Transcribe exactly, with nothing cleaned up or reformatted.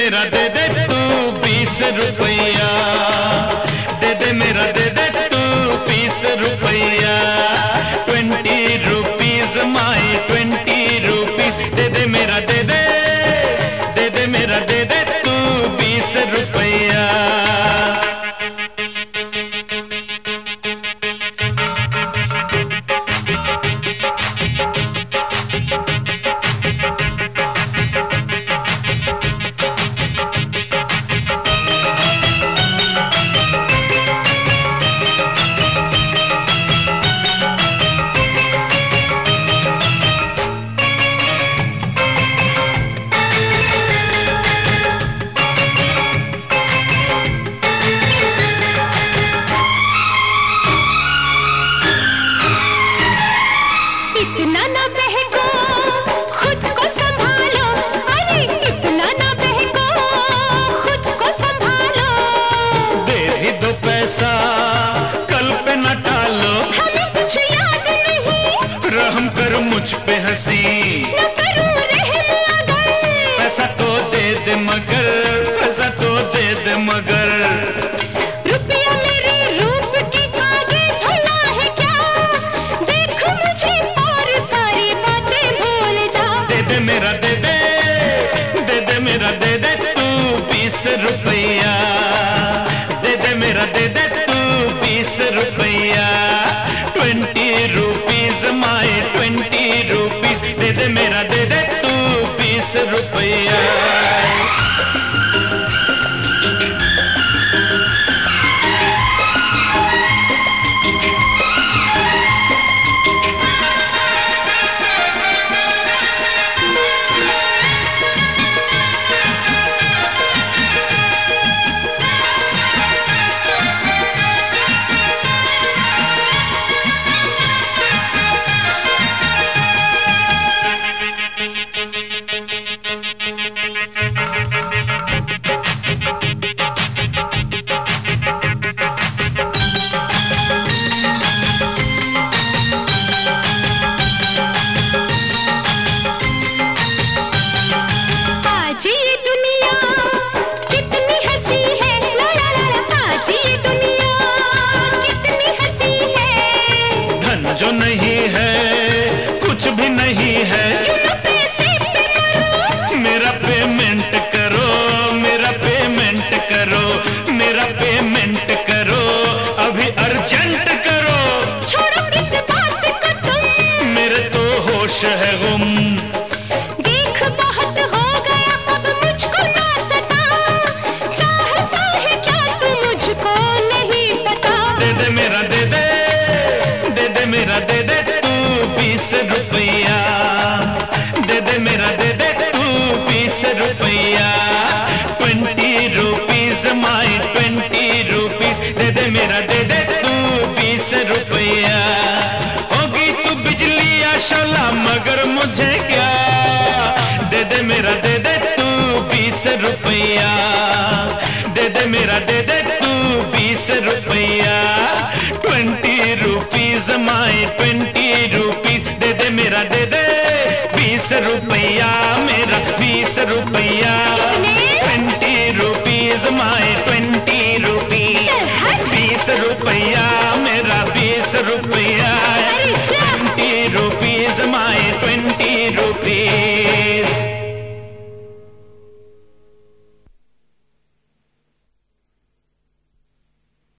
मेरा दे दे तू बीस रुपया, दे दे मेरा दे दे तू बीस रुपया। Twenty rupees my twenty rupees, दे दे मेरा दे दे, दे दे मेरा दे दे तू बीस रुपया। इतना ना बहको, खुद को संभालो, अरे इतना ना बहको, खुद को संभालो। दे भी दो पैसा, कल पे न टालो, हमें कुछ याद नहीं, रहम कर मुझ पे हंसी, न करूं रहम अगर। पैसा तो दे दे मगर, पैसा तो दे दे मगर। रुपया मेरे रूप के आगे भला है क्या, देख मुझे और सारी बातें भूल जा। दे दे मेरा दे दे, दे दे मेरा दे दे तू बीस रुपया, दे दे मेरा दे दे तू बीस रुपया। Twenty rupees my twenty rupees, दे दे मेरा दे दे तू बीस रुपया। आज ये दुनिया कितनी हंसी है, ला ला ला ला। आज ये दुनिया कितनी हंसी है। धन जो नहीं है कुछ भी नहीं है, क्यों पैसे पे मरो, मेरा पेमेंट करो, मेरा पेमेंट करो, मेरा पेमेंट करो, अभी अर्जेंट करो। छोड़ो किस बात को तुम, मेरे तो होश है गुम, देख बहुत हो गया अब मुझको ना सता। चाहता है क्या तू मुझको नहीं पता। दे दे मेरा दे दे, दे दे मेरा दे दे तू बीस रुपया, दे दे मेरा दे दे तू बीस रुपया। Twenty rupees my twenty rupees, दे दे मेरा दे दे तू बीस रुपया। होगी तू बिजली या शोला मगर मुझे क्या, दे दे मेरा दे दे तू बीस रुपया, दे दे मेरा दे दे तू बीस रुपया। Twenty rupees my twenty rupees, दे दे मेरा दे दे बीस रुपया, मेरा बीस रुपया। Twenty rupees my twenty rupees, चल हट। बीस रुपया मेरा बीस रुपया।